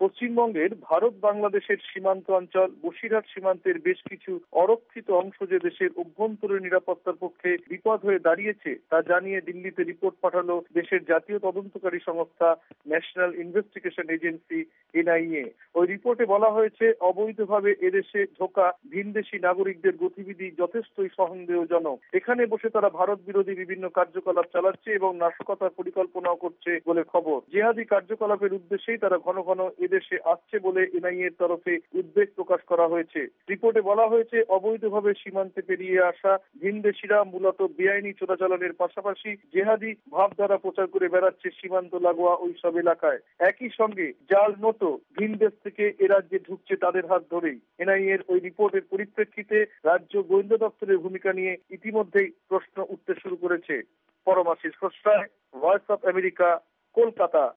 পশ্চিমবঙ্গের ভারত বাংলাদেশের সীমান্ত অঞ্চল বসিরহাট সীমান্তের বেশ কিছু অরক্ষিত অংশ যে দেশের অভ্যন্তরীণ নিরাপত্তার পক্ষে বিপদ হয়ে দাঁড়িয়েছে তা জানিয়ে দিল্লিতে রিপোর্ট পাঠালো দেশের জাতীয় তদন্তকারী সংস্থা ন্যাশনাল ইনভেস্টিগেশন এজেন্সি এনআইএ। ওই রিপোর্টে বলা হয়েছে অবৈধভাবে এদেশে ঢোকা ভিনদেশী নাগরিকদের গতিবিধি যথেষ্টই সন্দেহজনক। এখানে বসে তারা ভারত বিরোধী বিভিন্ন কার্যকলাপ চালাচ্ছে এবং নাশকতার পরিকল্পনাও করছে বলে খবর। জিহাদি কার্যকলাপের উদ্দেশ্যেই তারা ঘন ঘন এদেশে আসছে বলে এনআইএ এর তরফে উদ্বেগ প্রকাশ করা হয়েছে। রিপোর্টে বলা হয়েছে অবৈধভাবে সীমান্তে পেরিয়ে আসা ভিনদেশীরা মূলত বেআইনি চোরাচালানের পাশাপাশি জেহাদি ভাবধারা প্রচার করে বেড়াচ্ছে সীমান্ত লাগোয়া ওইসব এলাকায়। একই সঙ্গে জাল নোটও ভিনদেশ থেকে এ রাজ্যে ঢুকছে তাদের হাত ধরেই। এনআইএ এর ওই রিপোর্টের পরিপ্রেক্ষিতে রাজ্য গোয়েন্দা দপ্তরের ভূমিকা নিয়ে ইতিমধ্যেই প্রশ্ন উঠতে শুরু করেছে। Paramashis Khosray, voice of America, Kolkata.